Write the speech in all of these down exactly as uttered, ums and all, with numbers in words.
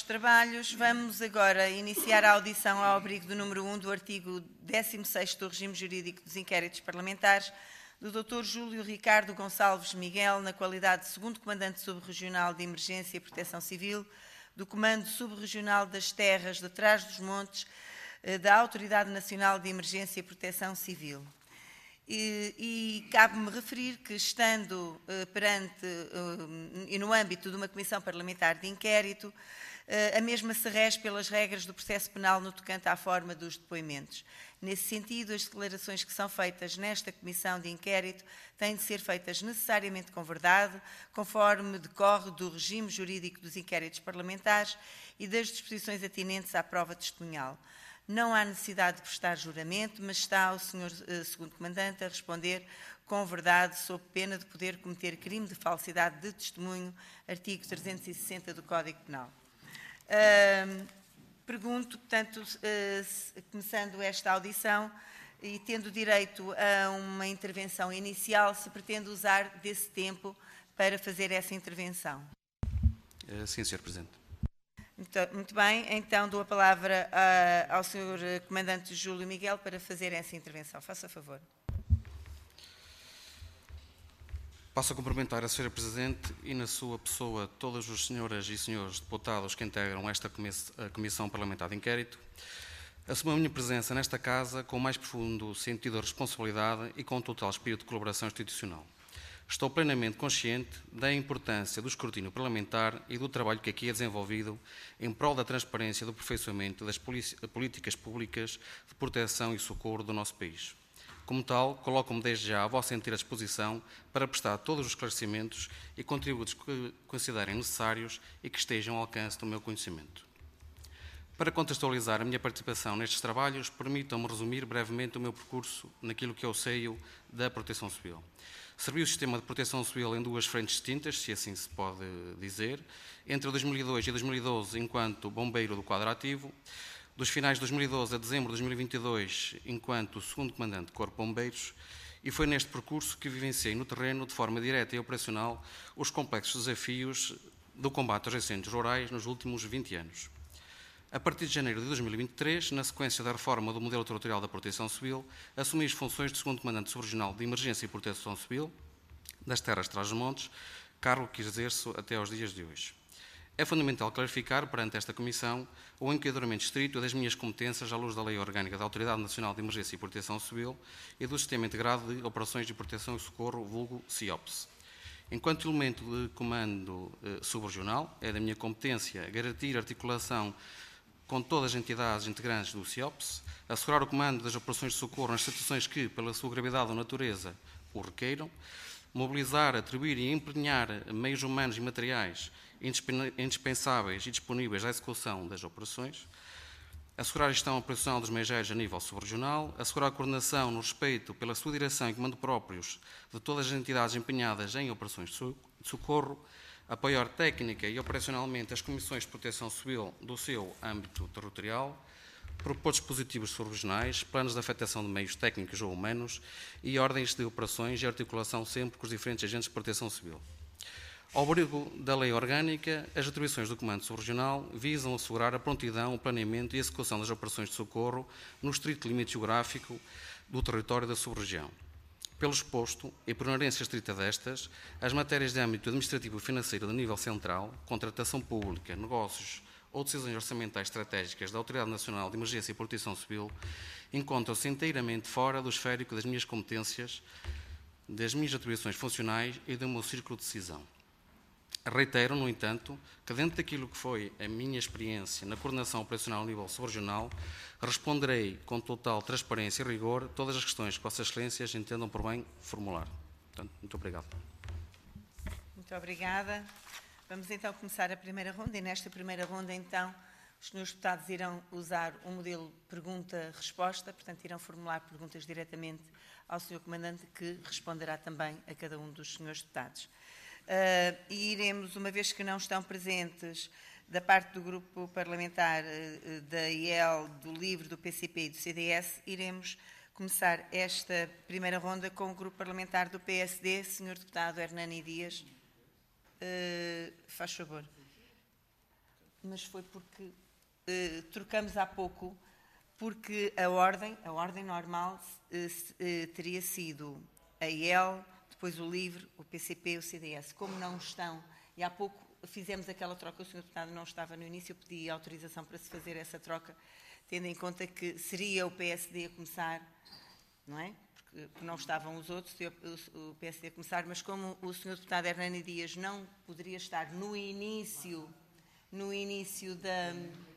trabalhos. Vamos agora iniciar a audição ao abrigo do número um do artigo décimo sexto do regime jurídico dos inquéritos parlamentares do doutor Júlio Ricardo Gonçalves Miguel, na qualidade de segundo comandante subregional de Emergência e Proteção Civil do Comando Subregional das Terras de Trás-os-Montes da Autoridade Nacional de Emergência e Proteção Civil. E, e cabe-me referir que, estando uh, perante uh, e no âmbito de uma comissão parlamentar de inquérito, uh, a mesma se rege pelas regras do processo penal no tocante à forma dos depoimentos. Nesse sentido, as declarações que são feitas nesta comissão de inquérito têm de ser feitas necessariamente com verdade, conforme decorre do regime jurídico dos inquéritos parlamentares e das disposições atinentes à prova testemunhal. Não há necessidade de prestar juramento, mas está o senhor uh, segundo comandante a responder com verdade, sob pena de poder cometer crime de falsidade de testemunho, artigo trezentos e sessenta do Código Penal. Uh, pergunto, portanto, uh, começando esta audição e tendo direito a uma intervenção inicial, se pretende usar desse tempo para fazer essa intervenção. Sim, senhor Presidente. Muito, muito bem, então dou a palavra uh, ao senhor Comandante Júlio Miguel para fazer essa intervenção. Faça favor. Passo a cumprimentar a senhora Presidente e, na sua pessoa, todas as senhoras e senhores deputados que integram esta Comissão Parlamentar de Inquérito. Assumo a minha presença nesta Casa com o mais profundo sentido de responsabilidade e com um total espírito de colaboração institucional. Estou plenamente consciente da importância do escrutínio parlamentar e do trabalho que aqui é desenvolvido em prol da transparência e do aperfeiçoamento das políticas públicas de proteção e socorro do nosso país. Como tal, coloco-me desde já à vossa inteira disposição para prestar todos os esclarecimentos e contributos que considerem necessários e que estejam ao alcance do meu conhecimento. Para contextualizar a minha participação nestes trabalhos, permitam-me resumir brevemente o meu percurso naquilo que é o seio da proteção civil. Servi o sistema de proteção civil em duas frentes distintas, se assim se pode dizer, entre dois mil e dois e dois mil e doze enquanto bombeiro do quadro ativo, dos finais de dois mil e doze a dezembro de dois mil e vinte e dois enquanto segundo comandante de Corpo de Bombeiros, e foi neste percurso que vivenciei no terreno, de forma direta e operacional, os complexos desafios do combate aos incêndios rurais nos últimos vinte anos. A partir de janeiro de dois mil e vinte e três, na sequência da reforma do modelo territorial da proteção civil, assumi as funções de segundo comandante subregional de Emergência e Proteção Civil das Terras de Trás-os-Montes, cargo que exerço até aos dias de hoje. É fundamental clarificar, perante esta Comissão, o enquadramento estrito das minhas competências à luz da Lei Orgânica da Autoridade Nacional de Emergência e Proteção Civil e do Sistema Integrado de Operações de Proteção e Socorro, vulgo SIOPS. Enquanto elemento de comando eh, subregional, é da minha competência garantir a articulação com todas as entidades integrantes do SIOPS, assegurar o comando das operações de socorro nas situações que, pela sua gravidade ou natureza, o requeiram, mobilizar, atribuir e empenhar meios humanos e materiais indispensáveis e disponíveis à execução das operações, assegurar a gestão operacional dos meios aéreos a nível subregional, assegurar a coordenação no respeito pela sua direção e comando próprios de todas as entidades empenhadas em operações de socorro, apoiar técnica e operacionalmente as comissões de proteção civil do seu âmbito territorial, propor dispositivos subregionais, planos de afetação de meios técnicos ou humanos e ordens de operações e articulação sempre com os diferentes agentes de proteção civil. Ao abrigo da Lei Orgânica, as atribuições do Comando Subregional visam assegurar a prontidão, o planeamento e a execução das operações de socorro no estrito limite geográfico do território da sub-região. Pelo exposto, e por inerência estrita destas, as matérias de âmbito administrativo e financeiro de nível central, contratação pública, negócios ou decisões orçamentais estratégicas da Autoridade Nacional de Emergência e Proteção Civil encontram-se inteiramente fora do esférico das minhas competências, das minhas atribuições funcionais e do meu círculo de decisão. Reitero, no entanto, que dentro daquilo que foi a minha experiência na coordenação operacional a nível subregional, responderei com total transparência e rigor todas as questões que Vossas Excelências entendam por bem formular. Portanto, muito obrigado. Muito obrigada. Vamos então começar a primeira ronda e nesta primeira ronda, então, os senhores deputados irão usar o modelo pergunta-resposta, portanto, irão formular perguntas diretamente ao senhor Comandante, que responderá também a cada um dos senhores deputados. Uh, e iremos, uma vez que não estão presentes da parte do grupo parlamentar uh, da I E L, do LIVRE, do P C P e do C D S, iremos começar esta primeira ronda com o grupo parlamentar do P S D. senhor deputado Hernani Dias, uh, faz favor. mas foi porque uh, trocamos há pouco, porque a ordem, a ordem normal uh, uh, teria sido a I E L, depois o LIVRE, o P C P, o C D S. Como não estão, e há pouco fizemos aquela troca, o senhor Deputado não estava no início, eu pedi autorização para se fazer essa troca, tendo em conta que seria o P S D a começar, não é? Porque não estavam os outros, o P S D a começar, mas como o senhor Deputado Hernani Dias não poderia estar no início, no início da,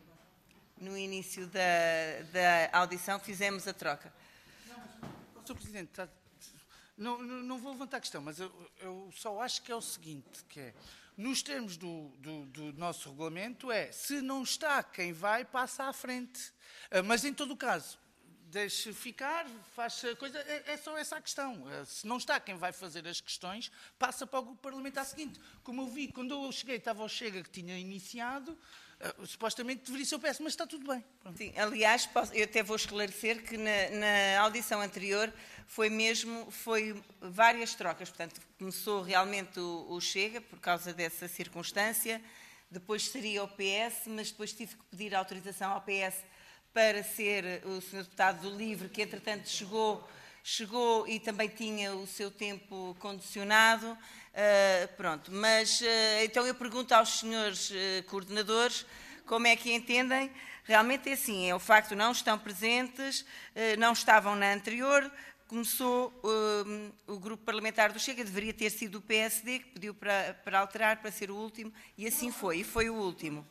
no início da, da audição, fizemos a troca. Não, senhor Presidente, está, não, não vou levantar a questão, mas eu, eu só acho que é o seguinte, que é, nos termos do, do, do nosso regulamento, é, se não está quem vai, passa à frente. Mas, em todo o caso, deixe ficar, faz a coisa, é, é só essa a questão. Se não está quem vai fazer as questões, passa para o grupo parlamentar seguinte. Como eu vi, quando eu cheguei, estava o Chega que tinha iniciado, uh, supostamente deveria ser o P S, mas está tudo bem. Pronto. Sim, aliás, posso, eu até vou esclarecer que na, na audição anterior foi mesmo, foi várias trocas, portanto, começou realmente o, o Chega, por causa dessa circunstância, depois seria o P S, mas depois tive que pedir autorização ao P S para ser o senhor Deputado do LIVRE, que entretanto chegou, chegou e também tinha o seu tempo condicionado. Uh, pronto, mas uh, então eu pergunto aos senhores uh, coordenadores como é que entendem. Realmente é assim, é o facto, não estão presentes, uh, não estavam na anterior, começou uh, o grupo parlamentar do Chega, deveria ter sido o P S D, que pediu para, para alterar, para ser o último, e assim foi, e foi o último.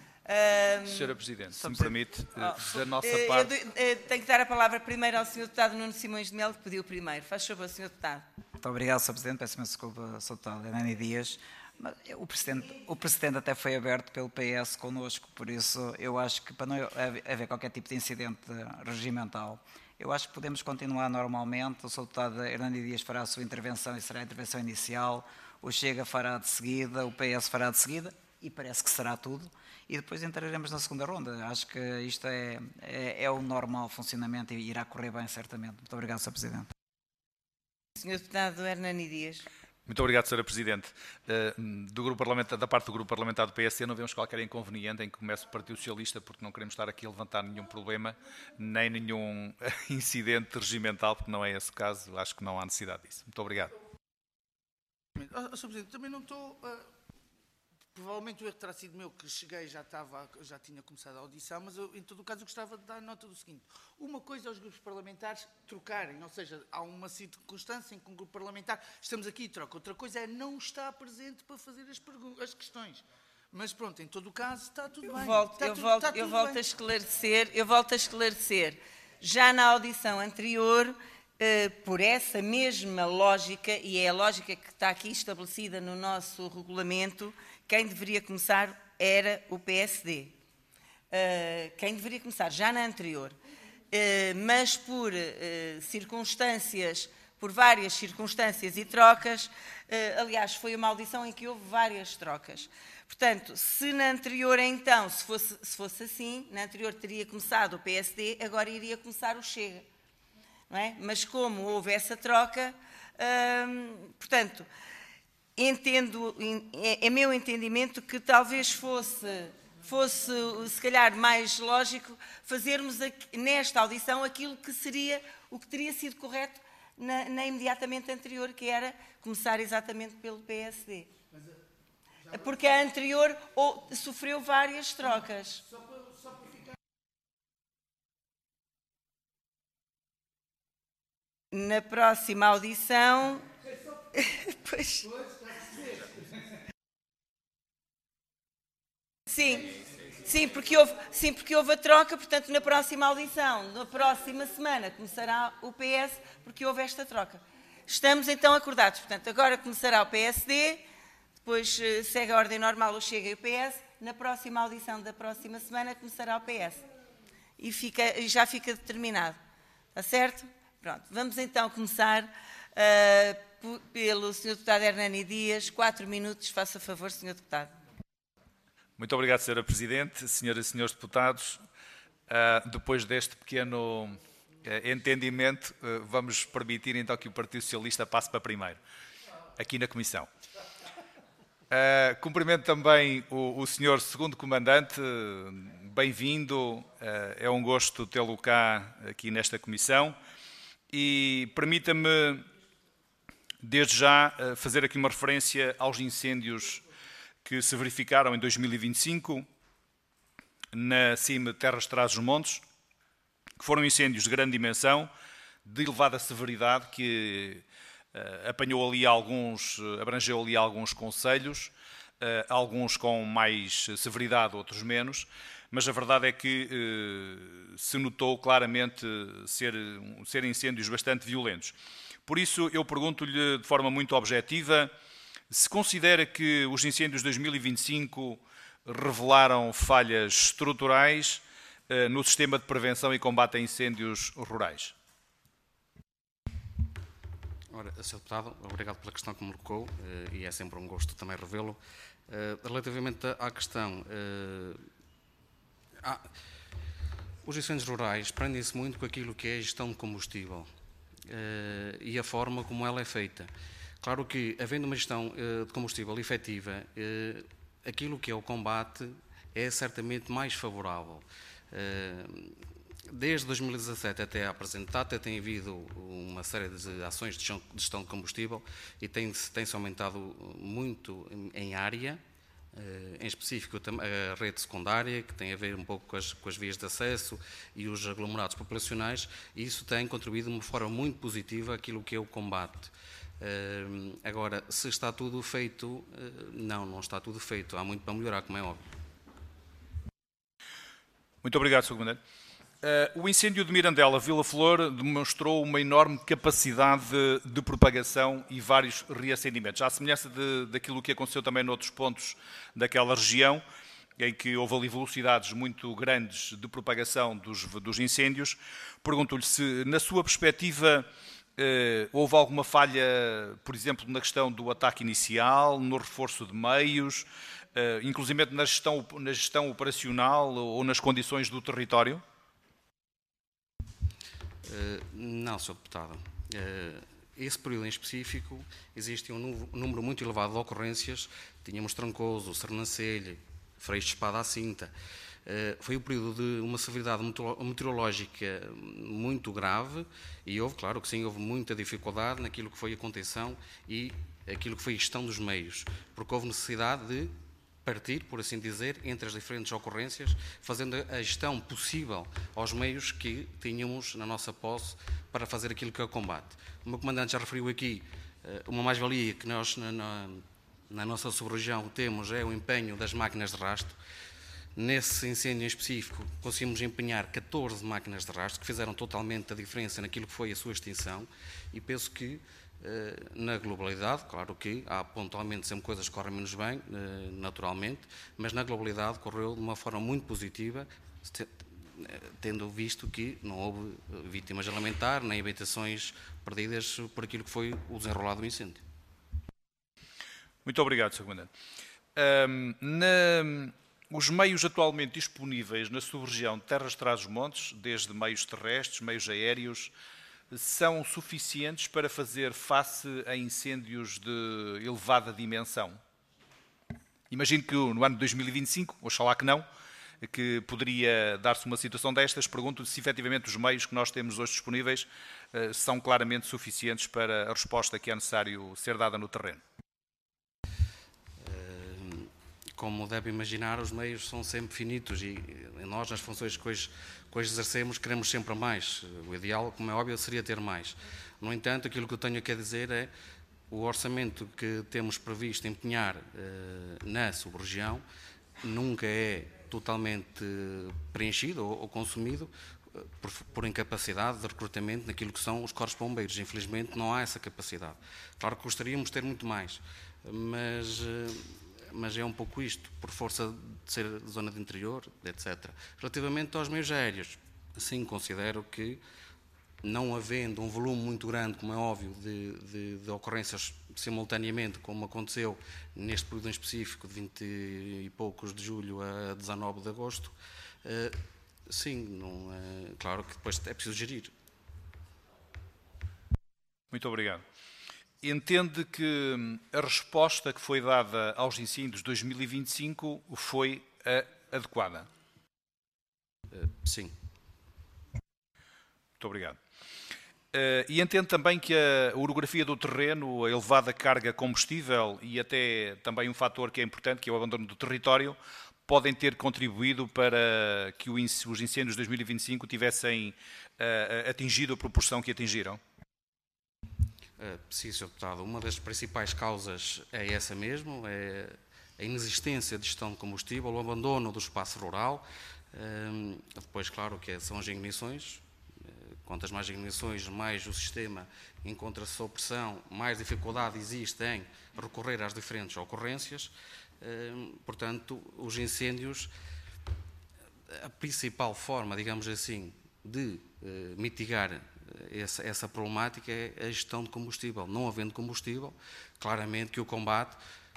Um, Senhora Presidente, se me permite, oh, da nossa eu, parte... Eu, eu tenho que dar a palavra primeiro ao senhor Deputado Nuno Simões de Melo, que pediu primeiro. Faz favor, senhor Deputado. Muito obrigado, senhor Presidente. Peço imensa desculpa, senhor Deputado Hernani Dias. Mas o precedente, o precedente até foi aberto pelo P S connosco, por isso eu acho que, para não haver qualquer tipo de incidente regimental, eu acho que podemos continuar normalmente. O senhor Deputado Hernani Dias fará a sua intervenção e será a intervenção inicial, o Chega fará de seguida, o P S fará de seguida, e parece que será tudo. E depois entraremos na segunda ronda. Acho que isto é, é, é o normal funcionamento e irá correr bem, certamente. Muito obrigado, senhor Presidente. senhor Deputado Hernani Dias. Muito obrigado, senhora Presidente. Do grupo parlamentar, da parte do Grupo Parlamentar do P S D não vemos qualquer inconveniente em que comece o Partido Socialista, porque não queremos estar aqui a levantar nenhum problema, nem nenhum incidente regimental, porque não é esse o caso. Acho que não há necessidade disso. Muito obrigado. Oh, senhor Presidente, também não estou... Uh... Provavelmente o erro terá sido meu, que cheguei e já, estava, já tinha começado a audição, mas eu, em todo o caso eu gostava de dar nota do seguinte. Uma coisa é os grupos parlamentares trocarem, ou seja, há uma circunstância em que um grupo parlamentar, estamos aqui e troca. Outra coisa é não estar presente para fazer as, as questões. Mas pronto, em todo o caso está tudo eu bem. Volto, está eu tudo, volto, está eu tudo volto bem. a esclarecer, eu volto a esclarecer. Já na audição anterior, eh, por essa mesma lógica, e é a lógica que está aqui estabelecida no nosso regulamento, quem deveria começar era o P S D. Uh, quem deveria começar já na anterior. Uh, mas por uh, circunstâncias, por várias circunstâncias e trocas, uh, aliás, foi uma audição em que houve várias trocas. Portanto, se na anterior, então, se fosse, se fosse assim, na anterior teria começado o P S D, agora iria começar o Chega. Não é? Mas como houve essa troca, uh, portanto... Entendo, é, é meu entendimento que talvez fosse, fosse, se calhar, mais lógico fazermos aqui, nesta audição aquilo que seria, o que teria sido correto na, na imediatamente anterior, que era começar exatamente pelo P S D. Porque a anterior ou, sofreu várias trocas. Na próxima audição... pois... Sim, sim, porque houve, sim, porque houve a troca, portanto, na próxima audição, na próxima semana, começará o P S, porque houve esta troca. Estamos então acordados, portanto, agora começará o P S D, depois uh, segue a ordem normal, o Chega e o P S, na próxima audição da próxima semana começará o P S. E, fica, e já fica determinado. Está certo? Pronto, vamos então começar uh, pelo senhor Deputado Hernani Dias. Quatro minutos, faça favor, senhor Deputado. Muito obrigado, senhora Presidente, senhoras e senhores deputados. Uh, depois deste pequeno uh, entendimento, uh, vamos permitir então que o Partido Socialista passe para primeiro, aqui na Comissão. Uh, cumprimento também o, o senhor segundo comandante, bem-vindo, uh, é um gosto tê-lo cá aqui nesta comissão e permita-me desde já uh, fazer aqui uma referência aos incêndios que se verificaram em dois mil e vinte e cinco na C I M Terras de Trás-os-Montes, que foram incêndios de grande dimensão, de elevada severidade, que uh, apanhou ali alguns, abrangeu ali alguns concelhos, uh, alguns com mais severidade, outros menos, mas a verdade é que uh, se notou claramente ser, ser incêndios bastante violentos. Por isso, eu pergunto-lhe de forma muito objetiva, se considera que os incêndios de dois mil e vinte e cinco revelaram falhas estruturais uh, no sistema de prevenção e combate a incêndios rurais. Ora, senhor Deputado, obrigado pela questão que me colocou uh, e é sempre um gosto também revê-lo. Uh, relativamente à questão, uh, há, os incêndios rurais prendem-se muito com aquilo que é a gestão de combustível uh, e a forma como ela é feita. Claro que, havendo uma gestão uh, de combustível efetiva, uh, aquilo que é o combate é certamente mais favorável. Uh, Desde dois mil e dezassete até à presente data tem havido uma série de ações de gestão de combustível e tem-se tem-se aumentado muito em área, em específico a rede secundária, que tem a ver um pouco com as, com as vias de acesso e os aglomerados populacionais, e isso tem contribuído de uma forma muito positiva àquilo que é o combate. Agora, se está tudo feito, não, não está tudo feito, há muito para melhorar, como é óbvio. Muito obrigado, senhor Comandante. Uh, o incêndio de Mirandela, Vila Flor, demonstrou uma enorme capacidade de, de propagação e vários reacendimentos. À semelhança de, daquilo que aconteceu também noutros pontos daquela região, em que houve ali velocidades muito grandes de propagação dos, dos incêndios, pergunto-lhe se, na sua perspectiva, uh, houve alguma falha, por exemplo, na questão do ataque inicial, no reforço de meios, uh, inclusive na gestão, na gestão operacional ou nas condições do território? Uh, não, senhor Deputado. Uh, esse período em específico existe um número muito elevado de ocorrências. Tínhamos Trancoso, Sernancelho, Freixo de Espada à Cinta. Uh, foi um período de uma severidade meteorológica muito grave e houve, claro que sim, houve muita dificuldade naquilo que foi a contenção e aquilo que foi a gestão dos meios, porque houve necessidade de partir, por assim dizer, entre as diferentes ocorrências, fazendo a gestão possível aos meios que tínhamos na nossa posse para fazer aquilo que é o combate. O meu comandante já referiu aqui uma mais-valia que nós na, na, na nossa sub-região temos é o empenho das máquinas de rasto. Nesse incêndio em específico conseguimos empenhar catorze máquinas de rasto que fizeram totalmente a diferença naquilo que foi a sua extinção e penso que na globalidade, claro que há pontualmente sempre coisas que correm menos bem, naturalmente, mas na globalidade correu de uma forma muito positiva, tendo visto que não houve vítimas a lamentar, nem habitações perdidas por aquilo que foi o desenrolado do incêndio. Muito obrigado, senhor Comandante. Um, na, os meios atualmente disponíveis na sub-região de Terras de Trás-os-Montes, desde meios terrestres, meios aéreos, são suficientes para fazer face a incêndios de elevada dimensão? Imagino que no ano de dois mil e vinte e cinco, oxalá que não, que poderia dar-se uma situação destas. Pergunto se efetivamente os meios que nós temos hoje disponíveis são claramente suficientes para a resposta que é necessário ser dada no terreno. Como deve imaginar, os meios são sempre finitos e nós, nas funções que hoje, que hoje exercemos, queremos sempre mais. O ideal, como é óbvio, seria ter mais. No entanto, aquilo que eu tenho aqui a dizer é o orçamento que temos previsto empenhar eh, na sub-região nunca é totalmente preenchido ou, ou consumido por, por incapacidade de recrutamento naquilo que são os corpos de bombeiros. Infelizmente, não há essa capacidade. Claro que gostaríamos de ter muito mais, mas... Eh, mas é um pouco isto, por força de ser zona de interior, etcétera. Relativamente aos meios aéreos, sim, considero que, não havendo um volume muito grande, como é óbvio, de, de, de ocorrências simultaneamente, como aconteceu neste período em específico, de vinte e poucos de julho a dezanove de agosto, eh, sim, não, é, claro que depois é preciso gerir. Muito obrigado. entende que a resposta que foi dada aos incêndios de dois mil e vinte e cinco foi a adequada? Uh, sim. Muito obrigado. Uh, e entendo também que a orografia do terreno, a elevada carga combustível e até também um fator que é importante, que é o abandono do território, podem ter contribuído para que os incêndios de dois mil e vinte e cinco tivessem uh, atingido a proporção que atingiram? Uh, sim, senhor Deputado. Uma das principais causas é essa mesmo, é a inexistência de gestão de combustível, o abandono do espaço rural. Uh, depois, claro, que são as ignições. Quantas mais ignições, mais o sistema encontra-se sob pressão, mais dificuldade existe em recorrer às diferentes ocorrências. Portanto, os incêndios, a principal forma, digamos assim, de mitigar essa, essa problemática é a gestão de combustível. Não havendo combustível, claramente que o combate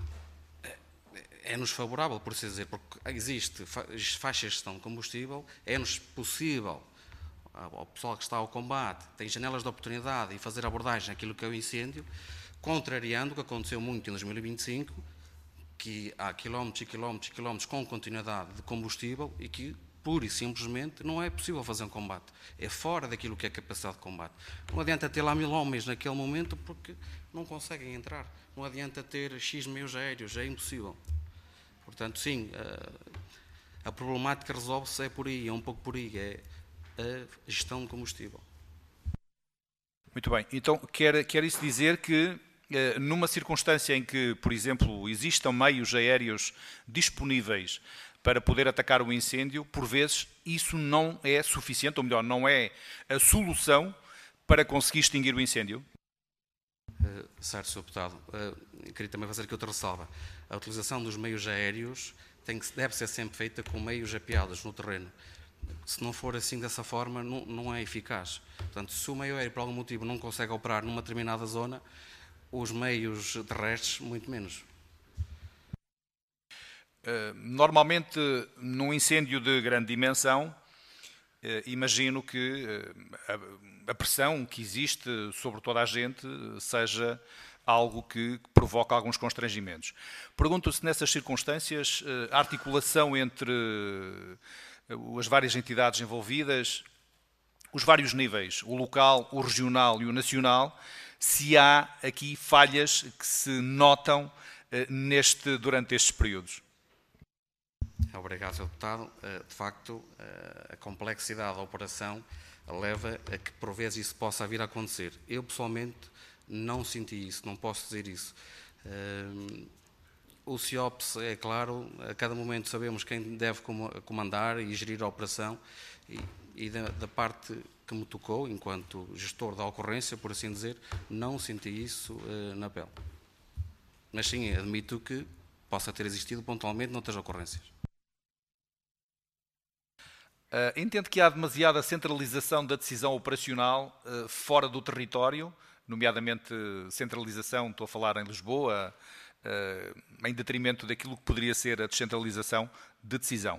é-nos favorável, por assim dizer, porque existe faixa de gestão de combustível, é-nos possível ao pessoal que está ao combate, tem janelas de oportunidade e fazer abordagem àquilo que é o incêndio, contrariando o que aconteceu muito em dois mil e vinte e cinco, que há quilómetros e quilómetros e quilómetros com continuidade de combustível e que, pura e simplesmente, não é possível fazer um combate. É fora daquilo que é capacidade de combate. Não adianta ter lá mil homens naquele momento porque não conseguem entrar. Não adianta ter X meios aéreos, é impossível. Portanto, sim, a, a problemática resolve-se é por aí, é um pouco por aí, é a gestão de combustível. Muito bem. Então, quer, quer isso dizer que, eh, numa circunstância em que, por exemplo, existam meios aéreos disponíveis para poder atacar o incêndio, por vezes isso não é suficiente, ou melhor, não é a solução para conseguir extinguir o incêndio? Uh, certo, senhor Deputado. Uh, queria também fazer aqui outra ressalva. A utilização dos meios aéreos tem que, deve ser sempre feita com meios apeados no terreno. Se não for assim dessa forma, não, não é eficaz. Portanto, se o meio aéreo, por algum motivo, não consegue operar numa determinada zona, os meios terrestres, muito menos. Uh, normalmente, num incêndio de grande dimensão, uh, imagino que uh, a, a pressão que existe sobre toda a gente seja algo que provoca alguns constrangimentos. Pergunto se nessas circunstâncias uh, a articulação entre as várias entidades envolvidas, os vários níveis, o local, o regional e o nacional, se há aqui falhas que se notam eh, neste, durante estes períodos. Obrigado, senhor Deputado. De facto, a complexidade da operação leva a que, por vezes, isso possa vir a acontecer. Eu, pessoalmente, não senti isso, não posso dizer isso. O CIOPS, é claro, a cada momento sabemos quem deve comandar e gerir a operação e, e da, da parte que me tocou, enquanto gestor da ocorrência, por assim dizer, não senti isso uh, na pele. Mas sim, admito que possa ter existido pontualmente noutras ocorrências. Uh, entende que há demasiada centralização da decisão operacional uh, fora do território, nomeadamente centralização, estou a falar em Lisboa, Uh, em detrimento daquilo que poderia ser a descentralização de decisão?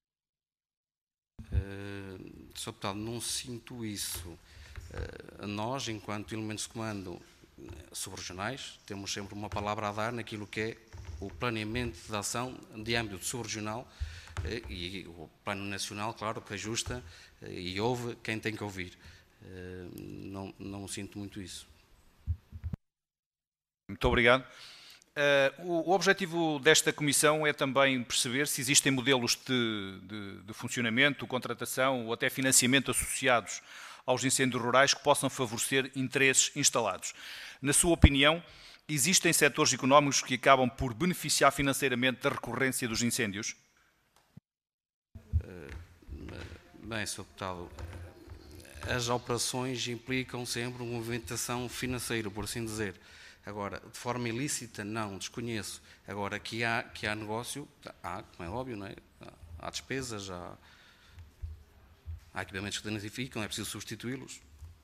Uh, senhor Deputado, não sinto isso. Uh, nós, enquanto elementos de comando subregionais, temos sempre uma palavra a dar naquilo que é o planeamento de ação de âmbito subregional uh, e o plano nacional, claro, que ajusta uh, e ouve quem tem que ouvir. Uh, não, não sinto muito isso. Muito obrigado. Uh, o, o objetivo desta comissão é também perceber se existem modelos de, de, de funcionamento, contratação ou até financiamento associados aos incêndios rurais que possam favorecer interesses instalados. Na sua opinião, existem setores económicos que acabam por beneficiar financeiramente da recorrência dos incêndios? Uh, bem, senhor Deputado, as operações implicam sempre uma movimentação financeira, por assim dizer. Agora, de forma ilícita, não, desconheço. Agora, que há, que há negócio, há, como é óbvio, não é? Há despesas, há, há equipamentos que danificam, é preciso substituí-los.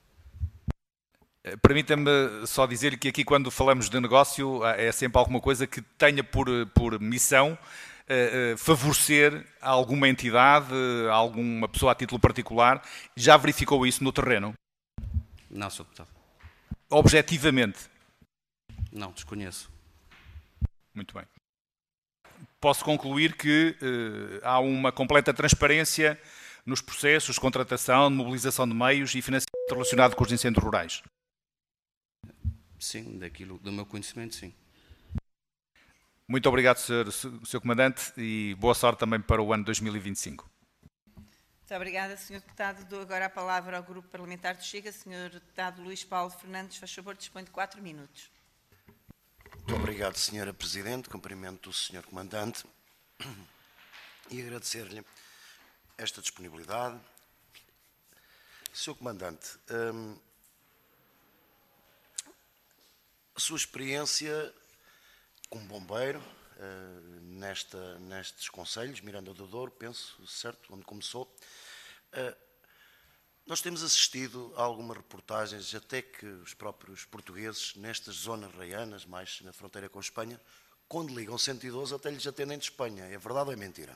Permita-me só dizer que aqui, quando falamos de negócio, é sempre alguma coisa que tenha por, por missão uh, uh, favorecer alguma entidade, alguma pessoa a título particular. Já verificou isso no terreno? Não, senhor Deputado. Objetivamente? Não, desconheço. Muito bem. Posso concluir que eh, há uma completa transparência nos processos de contratação, de mobilização de meios e financiamento relacionado com os incêndios rurais. Sim, daquilo, do meu conhecimento, sim. Muito obrigado, senhor, senhor Comandante, e boa sorte também para o ano dois mil e vinte e cinco. Muito obrigada, senhor Deputado. Dou agora a palavra ao Grupo Parlamentar do Chega. senhor Deputado Luís Paulo Fernandes, faz favor, dispõe de quatro minutos. Muito obrigado, senhora Presidente. Cumprimento o senhor Comandante e agradecer-lhe esta disponibilidade. senhor Comandante, hum, a sua experiência como bombeiro uh, nesta, nestes concelhos, Miranda do Douro, penso, certo, onde começou, uh, nós temos assistido a algumas reportagens, até que os próprios portugueses, nestas zonas raianas, mais na fronteira com a Espanha, quando ligam cento e doze, até lhes atendem de Espanha. É verdade ou é mentira?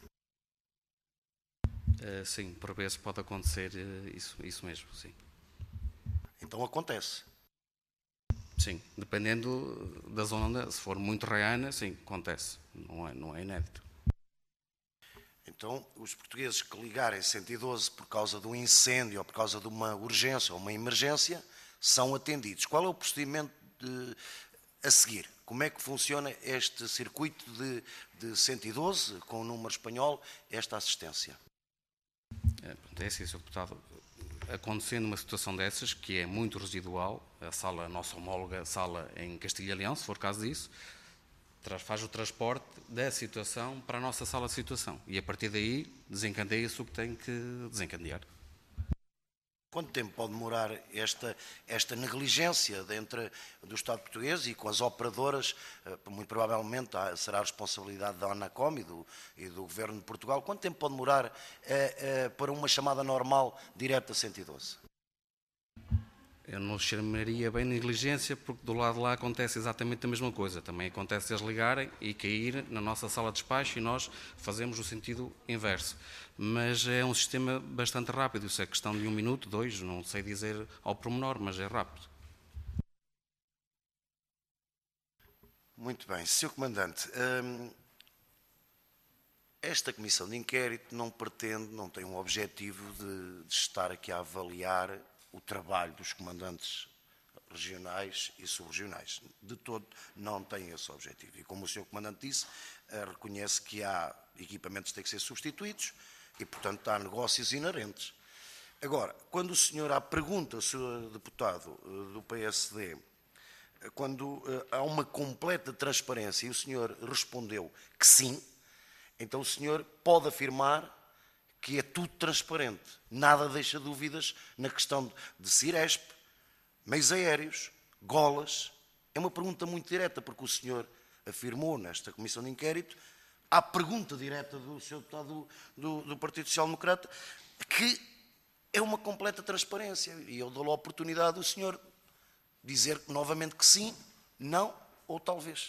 Uh, sim, por vezes pode acontecer uh, isso, isso mesmo, sim. Então acontece. Sim, dependendo da zona, se for muito raiana, sim, acontece, não é, não é inédito. Então, os portugueses que ligarem cento e doze por causa de um incêndio ou por causa de uma urgência ou uma emergência, são atendidos. Qual é o procedimento de, a seguir? Como é que funciona este circuito de, de cento e doze, com o número espanhol, esta assistência? É assim, senhor Deputado, acontecendo uma situação dessas, que é muito residual, a sala, a nossa homóloga sala em Castilha e Leão, se for caso disso, faz o transporte da situação para a nossa sala de situação. E a partir daí desencadeia-se o que tem que desencadear. Quanto tempo pode demorar esta, esta negligência entre do Estado português e com as operadoras? Muito provavelmente será a responsabilidade da ANACOM e do, e do Governo de Portugal. Quanto tempo pode demorar eh, eh, para uma chamada normal direta a cento e doze? Eu não chamaria bem negligência, porque do lado de lá acontece exatamente a mesma coisa. Também acontece eles ligarem e cair na nossa sala de despacho e nós fazemos o sentido inverso. Mas é um sistema bastante rápido, isso é questão de um minuto, dois, não sei dizer ao pormenor, mas é rápido. Muito bem. senhor Comandante, hum, esta comissão de inquérito não pretende, não tem um objetivo de, de estar aqui a avaliar o trabalho dos comandantes regionais e subregionais. De todo, não tem esse objetivo. E como o senhor Comandante disse, reconhece que há equipamentos que têm que ser substituídos e, portanto, há negócios inerentes. Agora, quando o senhor, à pergunta, senhor Deputado do P S D, quando há uma completa transparência e o senhor respondeu que sim, então o senhor pode afirmar que é tudo transparente, nada deixa dúvidas na questão de Ciresp, meios aéreos, golas. É uma pergunta muito direta, porque o senhor afirmou nesta comissão de inquérito, à pergunta direta do senhor deputado do, do, do Partido Social Democrata, que é uma completa transparência. E eu dou-lhe a oportunidade do senhor dizer novamente que sim, não ou talvez.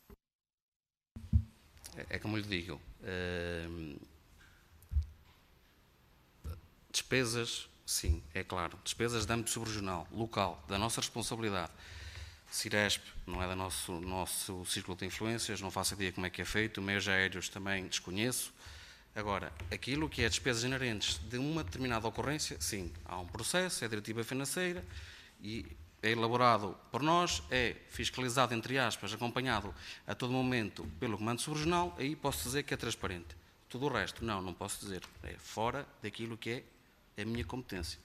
É, é como lhe digo, uh... despesas, sim, é claro. Despesas de âmbito subregional, local, da nossa responsabilidade. Ciresp não é do nosso, nosso círculo de influências, não faço ideia como é que é feito. Meios aéreos também desconheço. Agora, aquilo que é despesas inerentes de uma determinada ocorrência, sim, há um processo, é diretiva financeira e é elaborado por nós, é fiscalizado, entre aspas, acompanhado a todo momento pelo Comando Subregional, aí posso dizer que é transparente. Tudo o resto, não, não posso dizer. É fora daquilo que é a minha competência.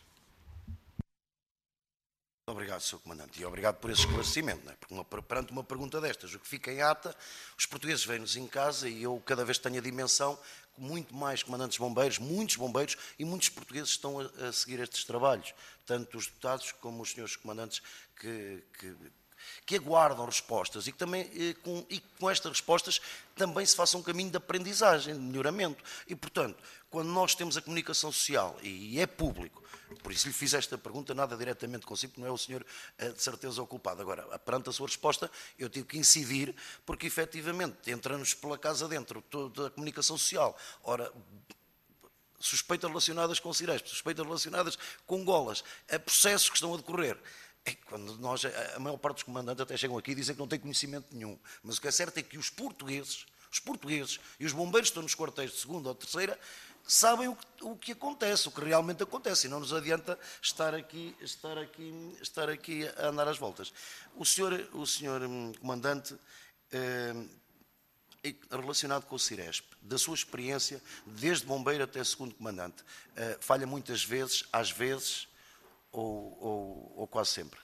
Obrigado, senhor Comandante, e obrigado por esse esclarecimento, não é? Porque uma, perante uma pergunta destas, o que fica em ata, os portugueses vêm-nos em casa e eu cada vez tenho a dimensão que muito mais comandantes bombeiros, muitos bombeiros e muitos portugueses estão a, a seguir estes trabalhos, tanto os deputados como os senhores comandantes que... que que aguardam respostas e que também e com, e com estas respostas também se faça um caminho de aprendizagem, de melhoramento. E, portanto, quando nós temos a comunicação social e é público, por isso lhe fiz esta pergunta nada diretamente consigo, não é o senhor de certeza o culpado. Agora, perante a sua resposta, eu tive que incidir, porque efetivamente entra-nos pela casa dentro toda a comunicação social. Ora, suspeitas relacionadas com Ciresp, suspeitas relacionadas com golas, a processos que estão a decorrer. É quando nós, a maior parte dos comandantes até chegam aqui e dizem que não têm conhecimento nenhum. Mas o que é certo é que os portugueses, os portugueses e os bombeiros que estão nos quartéis de segunda ou terceira sabem o que, o que acontece, o que realmente acontece, e não nos adianta estar aqui, estar aqui, estar aqui a andar às voltas. O senhor, o senhor comandante, eh, relacionado com o Ciresp, da sua experiência, desde bombeiro até segundo comandante, eh, falha muitas vezes, às vezes, ou, ou, ou quase sempre?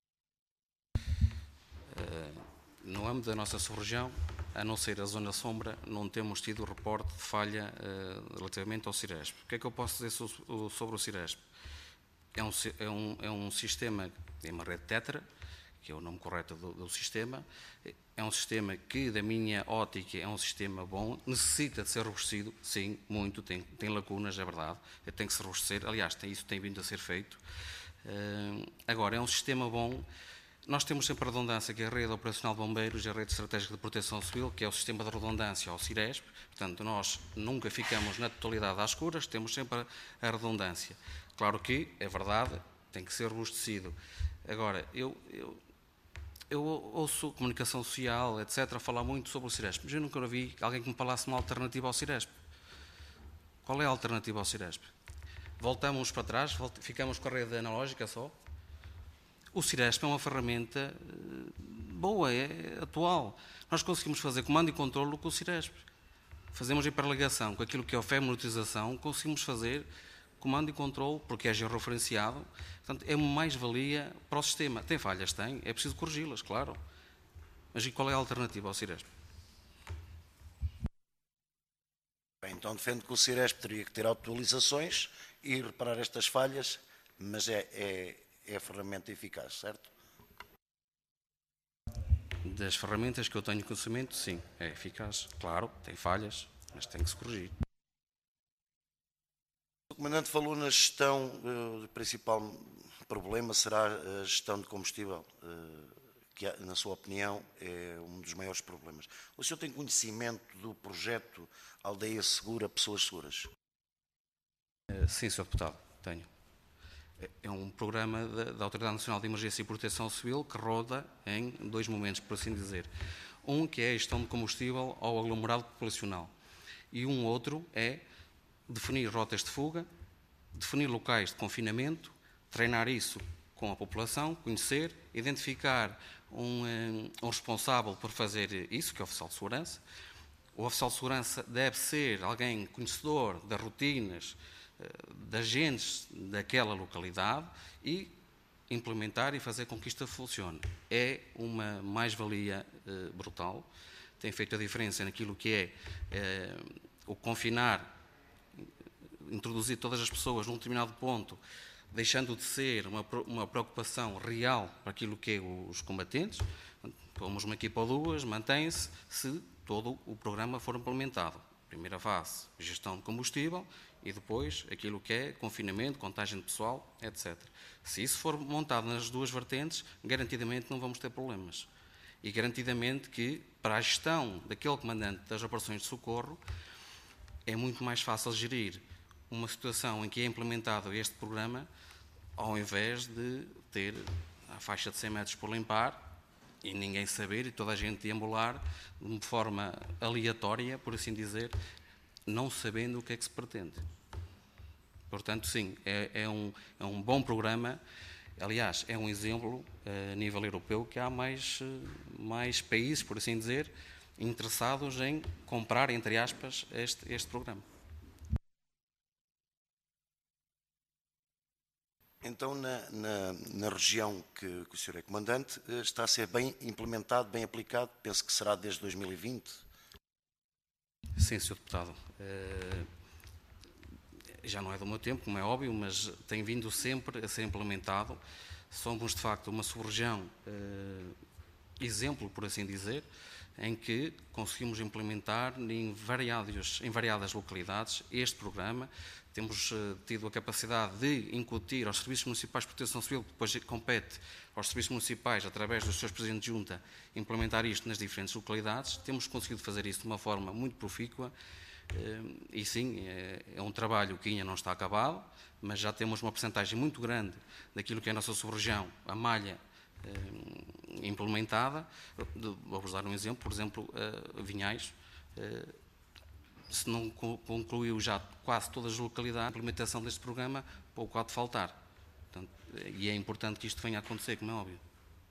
Uh, no âmbito da nossa sub-região, a não ser a zona sombra, não temos tido reporte de falha uh, relativamente ao Ciresp. O que é que eu posso dizer so, sobre o Ciresp? É um, é, um, é um sistema, é uma rede Tetra, que é o nome correto do, do sistema. É um sistema que, da minha ótica, é um sistema bom, necessita de ser robustecido, sim, muito, tem, tem lacunas, é verdade, tem que se robustecer, aliás, tem, isso tem vindo a ser feito. Uh, agora, é um sistema bom. Nós temos sempre a redundância, que é a rede operacional de bombeiros e a rede estratégica de proteção civil, que é o sistema de redundância ao Ciresp. Portanto, nós nunca ficamos na totalidade às escuras, temos sempre a redundância. Claro que, é verdade, tem que ser robustecido. Agora, eu, eu, eu ouço comunicação social, etcétera, falar muito sobre o Ciresp, mas eu nunca ouvi alguém que me falasse uma alternativa ao Ciresp. Qual é a alternativa ao Ciresp? Voltamos para trás, ficamos com a rede analógica só? O Ciresp é uma ferramenta boa, é atual. Nós conseguimos fazer comando e controle com o Ciresp. Fazemos hiperligação com aquilo que é a F E monitorização, conseguimos fazer comando e controle, porque é georreferenciado. Portanto, é uma mais-valia para o sistema. Tem falhas? Tem. É preciso corrigi-las, claro. Mas e qual é a alternativa ao Ciresp? Bem, então defendo que o Ciresp teria que ter atualizações e reparar estas falhas, mas é... é é a ferramenta eficaz, certo? Das ferramentas que eu tenho conhecimento, sim, é eficaz. Claro, tem falhas, mas tem que se corrigir. O comandante falou na gestão, o principal problema será a gestão de combustível, que, na sua opinião, é um dos maiores problemas. O senhor tem conhecimento do projeto Aldeia Segura, Pessoas Seguras? Sim, senhor Deputado, tenho. É um programa da, da Autoridade Nacional de Emergência e Proteção Civil que roda em dois momentos, por assim dizer. Um que é a gestão de combustível ao aglomerado populacional e um outro é definir rotas de fuga, definir locais de confinamento, treinar isso com a população, conhecer, identificar um, um responsável por fazer isso, que é o oficial de segurança. O oficial de segurança deve ser alguém conhecedor das rotinas, de agentes daquela localidade e implementar e fazer com que isto funcione. É uma mais-valia eh, brutal, tem feito a diferença naquilo que é eh, o confinar, introduzir todas as pessoas num determinado ponto, deixando de ser uma, uma preocupação real para aquilo que é os combatentes. Pomos uma equipa ou duas, mantém-se se todo o programa for implementado. Primeira fase, gestão de combustível, e depois aquilo que é confinamento, contagem de pessoal, etcétera. Se isso for montado nas duas vertentes, garantidamente não vamos ter problemas. E garantidamente que, para a gestão daquele comandante das operações de socorro, é muito mais fácil gerir uma situação em que é implementado este programa, ao invés de ter a faixa de cem metros por limpar, e ninguém saber, e toda a gente deambular de uma forma aleatória, por assim dizer, não sabendo o que é que se pretende. Portanto, sim, é, é, um, é um bom programa. Aliás, é um exemplo a nível europeu que há mais, mais países, por assim dizer, interessados em comprar, entre aspas, este, este programa. Então, na, na, na região que, que o senhor é comandante, está a ser bem implementado, bem aplicado, penso que será desde dois mil e vinte? Sim, senhor Deputado. Uh, já não é do meu tempo, como é óbvio, mas tem vindo sempre a ser implementado. Somos, de facto, uma sub-região uh, exemplo, por assim dizer, em que conseguimos implementar em, variados, em variadas localidades este programa. Temos uh, tido a capacidade de incutir aos Serviços Municipais de Proteção Civil, que depois compete aos Serviços Municipais, através dos seus Presidentes de Junta, implementar isto nas diferentes localidades. Temos conseguido fazer isso de uma forma muito profícua. E sim, é um trabalho que ainda não está acabado, mas já temos uma percentagem muito grande daquilo que é a nossa sub-região, a malha implementada. Vou-vos dar um exemplo, por exemplo, Vinhais, se não concluiu já quase todas as localidades a implementação deste programa, pouco há de faltar. Portanto, e é importante que isto venha a acontecer, como é óbvio.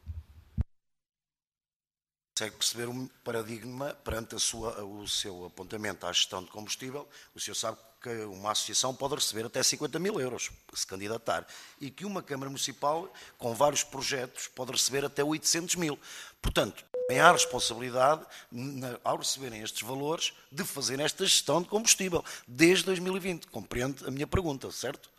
Consegue perceber um paradigma perante a sua, o seu apontamento à gestão de combustível. O senhor sabe que uma associação pode receber até cinquenta mil euros se candidatar e que uma Câmara Municipal, com vários projetos, pode receber até oitocentos mil. Portanto, tem a responsabilidade, ao receberem estes valores, de fazer esta gestão de combustível desde dois mil e vinte. Compreende a minha pergunta, certo?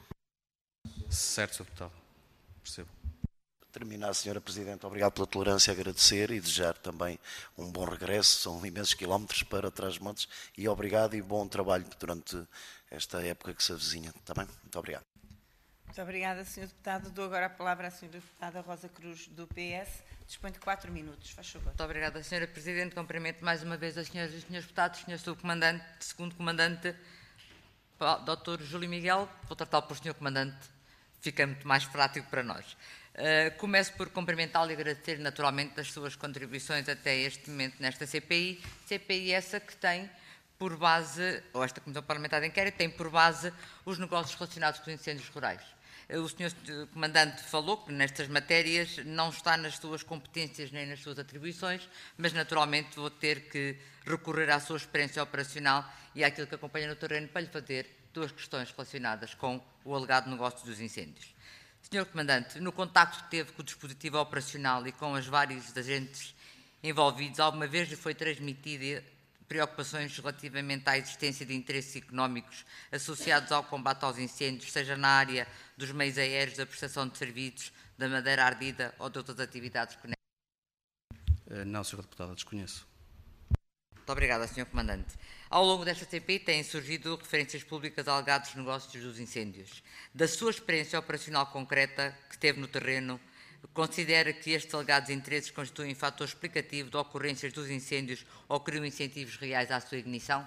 Certo, senhor Deputado. Percebo. Terminar, senhora Presidente, obrigado pela tolerância, agradecer e desejar também um bom regresso, são imensos quilómetros para Trás-os-Montes, e obrigado e bom trabalho durante esta época que se avizinha, está bem? Muito obrigado. Muito obrigada, senhor Deputado. Dou agora a palavra à senhora Deputada Rosa Cruz, do P S. Dispõe de quatro minutos, faz favor. Muito obrigada, senhora Presidente. Cumprimento mais uma vez as senhoras e senhores deputados, senhor Subcomandante, segundo Comandante, doutor Júlio Miguel, vou tratá-lo por senhor Comandante, fica muito mais prático para nós. Uh, começo por cumprimentá-lo e agradecer naturalmente as suas contribuições até este momento nesta C P I, C P I essa que tem por base, ou esta Comissão Parlamentar de Inquérito, tem por base os negócios relacionados com os incêndios rurais. Uh, o senhor Comandante falou que nestas matérias não está nas suas competências nem nas suas atribuições, mas naturalmente vou ter que recorrer à sua experiência operacional e àquilo que acompanha no terreno para lhe fazer duas questões relacionadas com o alegado negócio dos incêndios. senhor Comandante, no contacto que teve com o dispositivo operacional e com os vários agentes envolvidos, alguma vez lhe foi transmitida preocupações relativamente à existência de interesses económicos associados ao combate aos incêndios, seja na área dos meios aéreos, da prestação de serviços, da madeira ardida ou de outras atividades conexas? Não, senhora Deputada, desconheço. Muito obrigada, senhor Comandante. Ao longo desta C P I têm surgido referências públicas a alegados negócios dos incêndios. Da sua experiência operacional concreta que teve no terreno, considera que estes alegados interesses constituem fator explicativo de ocorrências dos incêndios ou criam incentivos reais à sua ignição?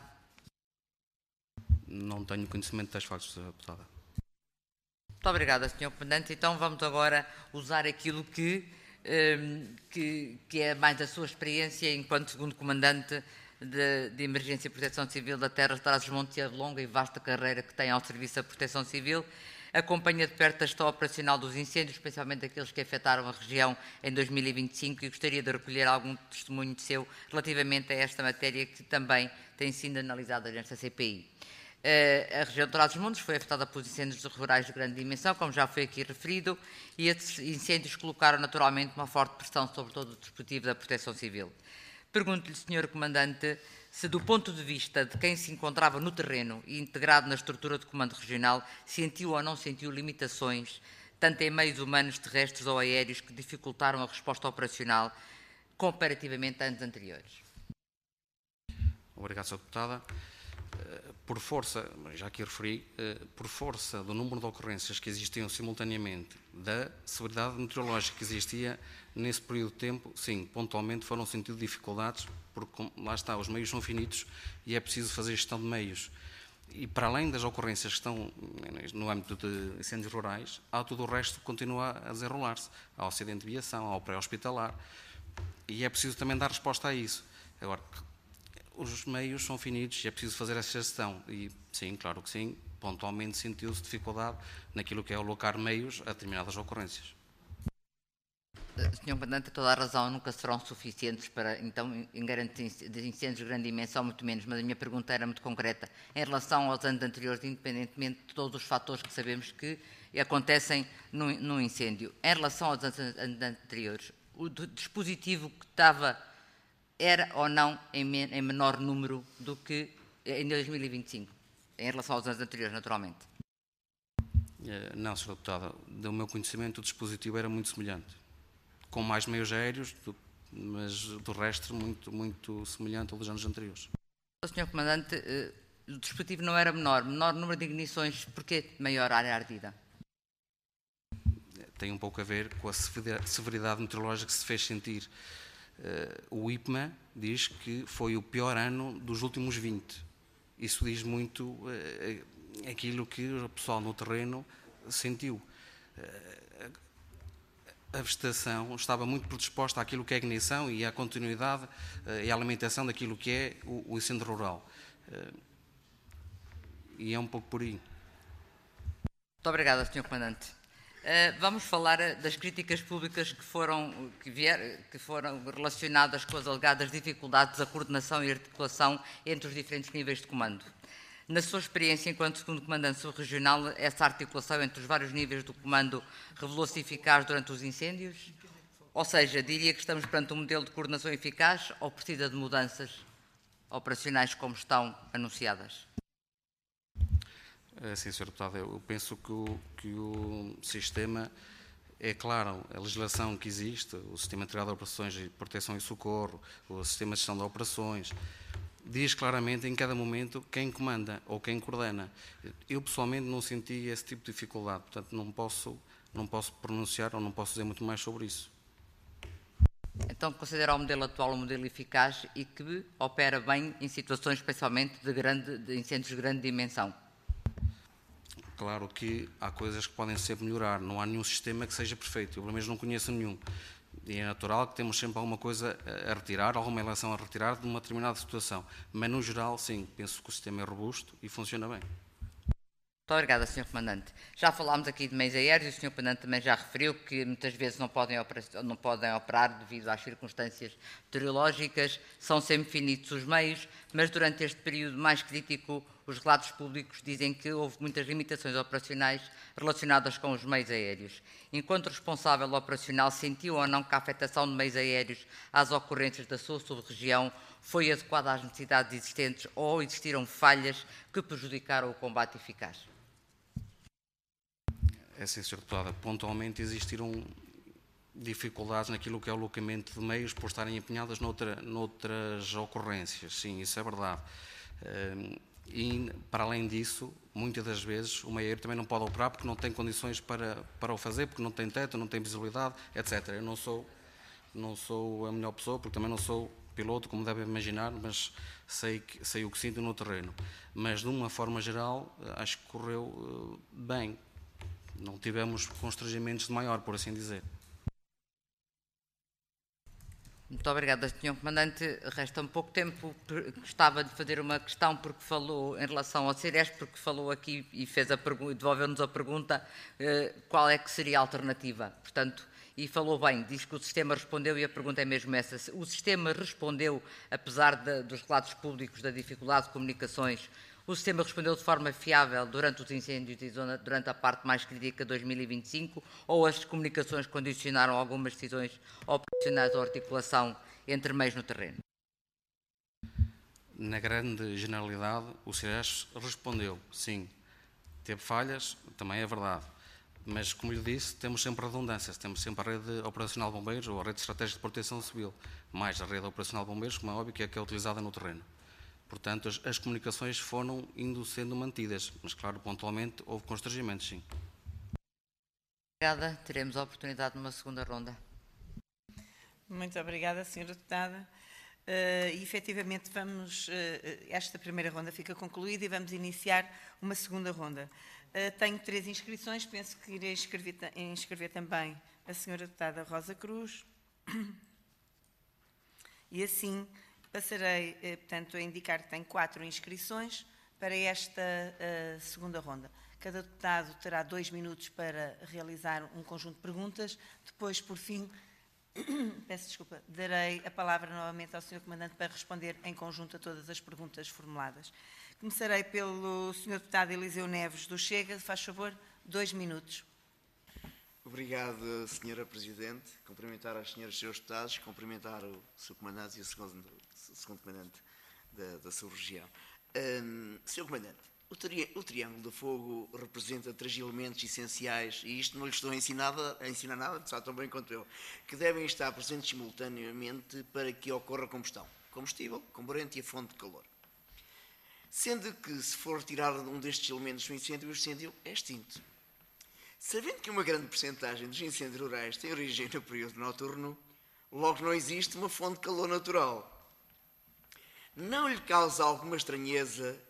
Não tenho conhecimento das factos, senhora Deputada. Muito obrigada, senhor Comandante. Então vamos agora usar aquilo que, que, que é mais da sua experiência enquanto segundo Comandante De, de Emergência e Proteção Civil da Terra de Trás-os-Montes e a longa e vasta carreira que tem ao Serviço da Proteção Civil, acompanha de perto a gestão operacional dos incêndios, especialmente aqueles que afetaram a região em dois mil e vinte e cinco, e gostaria de recolher algum testemunho seu relativamente a esta matéria que também tem sido analisada nesta C P I. A região de Trás-os-Montes foi afetada por incêndios rurais de grande dimensão, como já foi aqui referido, e esses incêndios colocaram naturalmente uma forte pressão sobre todo o dispositivo da Proteção Civil. Pergunto-lhe, senhor Comandante, se do ponto de vista de quem se encontrava no terreno e integrado na estrutura de comando regional, sentiu ou não sentiu limitações, tanto em meios humanos, terrestres ou aéreos, que dificultaram a resposta operacional comparativamente a anos anteriores? Obrigado, senhora Deputada. Por força, já aqui referi, por força do número de ocorrências que existiam simultaneamente, da severidade meteorológica que existia nesse período de tempo, sim, pontualmente foram sentido dificuldades, porque lá está, os meios são finitos e é preciso fazer gestão de meios. E para além das ocorrências que estão no âmbito de incêndios rurais, há tudo o resto que continua a desenrolar-se. Há o acidente de viação, há o pré-hospitalar, e é preciso também dar resposta a isso. Agora, os meios são finitos e é preciso fazer essa gestão. E sim, claro que sim, pontualmente sentiu-se dificuldade naquilo que é alocar meios a determinadas ocorrências. senhor Comandante, toda a razão, nunca serão suficientes para, então, em garantir de incêndios de grande dimensão, muito menos, mas a minha pergunta era muito concreta. Em relação aos anos anteriores, independentemente de todos os fatores que sabemos que acontecem no, no incêndio, em relação aos anos anteriores, o dispositivo que estava era ou não em, men em menor número do que em dois mil e vinte e cinco, em relação aos anos anteriores, naturalmente? Não, senhora Deputada, do meu conhecimento o dispositivo era muito semelhante, com mais meios aéreos, do, mas do resto muito, muito semelhante ao dos anos anteriores. senhor Comandante, o dispositivo não era menor, menor número de ignições, porquê maior área ardida? Tem um pouco a ver com a severidade meteorológica que se fez sentir. Uh, o I P M A diz que foi o pior ano dos últimos vinte. isso diz muito aquilo que o pessoal no terreno sentiu. A vegetação estava muito predisposta àquilo que é a ignição e à continuidade e à alimentação daquilo que é o incêndio rural. E é um pouco por aí. Muito obrigada, senhor Comandante. Vamos falar das críticas públicas que foram, que, vier, que foram relacionadas com as alegadas dificuldades da coordenação e articulação entre os diferentes níveis de comando. Na sua experiência enquanto segundo comandante subregional, essa articulação entre os vários níveis do comando revelou-se eficaz durante os incêndios? Ou seja, diria que estamos perante um modelo de coordenação eficaz ou precisa de mudanças operacionais como estão anunciadas? Sim, senhor Deputado, eu penso que o, que o sistema é claro, a legislação que existe, o Sistema Integrado de Operações de Proteção e Socorro, o Sistema de Gestão de Operações, diz claramente em cada momento quem comanda ou quem coordena. Eu pessoalmente não senti esse tipo de dificuldade, portanto não posso, não posso pronunciar ou não posso dizer muito mais sobre isso. Então considera o modelo atual um modelo eficaz e que opera bem em situações especialmente de, grande, de incêndios de grande dimensão? Claro que há coisas que podem sempre melhorar, não há nenhum sistema que seja perfeito, eu pelo menos não conheço nenhum. E é natural que temos sempre alguma coisa a retirar, alguma relação a retirar de uma determinada situação. Mas, no geral, sim, penso que o sistema é robusto e funciona bem. Muito obrigada, senhor Comandante. Já falámos aqui de meios aéreos e o senhor Comandante também já referiu que muitas vezes não podem operar, não podem operar devido às circunstâncias meteorológicas, são sempre finitos os meios, mas durante este período mais crítico, os relatos públicos dizem que houve muitas limitações operacionais relacionadas com os meios aéreos. Enquanto responsável operacional, sentiu ou não que a afetação de meios aéreos às ocorrências da sua sub-região foi adequada às necessidades existentes ou existiram falhas que prejudicaram o combate eficaz? É sim, senhor Deputado. Pontualmente existiram dificuldades naquilo que é o alocamento de meios por estarem empenhadas noutra, noutras ocorrências. Sim, isso é verdade. E, para além disso, muitas das vezes o meio aéreo também não pode operar porque não tem condições para, para o fazer, porque não tem teto, não tem visibilidade, etcétera. Eu não sou, não sou a melhor pessoa, porque também não sou piloto, como devem imaginar, mas sei, que, sei o que sinto no terreno. Mas, de uma forma geral, acho que correu uh, bem. Não tivemos constrangimentos de maior, por assim dizer. Muito obrigada, senhor Comandante. Resta-me pouco tempo. Gostava de fazer uma questão, porque falou em relação ao CERES, porque falou aqui e fez a pergunta, devolveu-nos a pergunta eh, qual é que seria a alternativa. Portanto, e falou bem, diz que o sistema respondeu e a pergunta é mesmo essa. O sistema respondeu, apesar de, dos relatos públicos da dificuldade de comunicações, o sistema respondeu de forma fiável durante os incêndios e durante a parte mais crítica de dois mil e vinte e cinco, ou as comunicações condicionaram algumas decisões operacionais ou articulação entre meios no terreno? Na grande generalidade, o CERES respondeu, sim. Teve falhas, também é verdade. Mas, como lhe disse, temos sempre redundâncias. Temos sempre a rede operacional de bombeiros ou a rede estratégica de proteção civil, mais a rede operacional de bombeiros, como é óbvio, que é a que é utilizada no terreno. Portanto, as, as comunicações foram indo sendo mantidas, mas, claro, pontualmente houve constrangimentos, sim. Obrigada. Teremos a oportunidade numa segunda ronda. Muito obrigada, senhora Deputada. Uh, e, efetivamente, vamos, uh, esta primeira ronda fica concluída e vamos iniciar uma segunda ronda. Uh, tenho três inscrições, penso que irei inscrever, inscrever também a senhora Deputada Rosa Cruz. E assim passarei, uh, portanto, a indicar que tenho quatro inscrições para esta uh, segunda ronda. Cada deputado terá dois minutos para realizar um conjunto de perguntas. Depois, por fim, peço desculpa, darei a palavra novamente ao senhor Comandante para responder em conjunto a todas as perguntas formuladas. Começarei pelo senhor Deputado Eliseu Neves do Chega. Faz favor, dois minutos. Obrigado, senhora Presidente. Cumprimentar as senhoras e senhores deputados, cumprimentar o senhor Comandante e o segundo, o segundo Comandante da, da sua região. Um, senhor Comandante, o, tri, o Triângulo do Fogo representa três elementos essenciais, e isto não lhe estou a ensinar, a ensinar nada, sabe tão bem quanto eu, que devem estar presentes simultaneamente para que ocorra combustão. Combustível, comburente e a fonte de calor. Sendo que, se for retirado um destes elementos do incêndio, o incêndio é extinto. Sabendo que uma grande percentagem dos incêndios rurais tem origem no período noturno, logo não existe uma fonte de calor natural. Não lhe causa alguma estranheza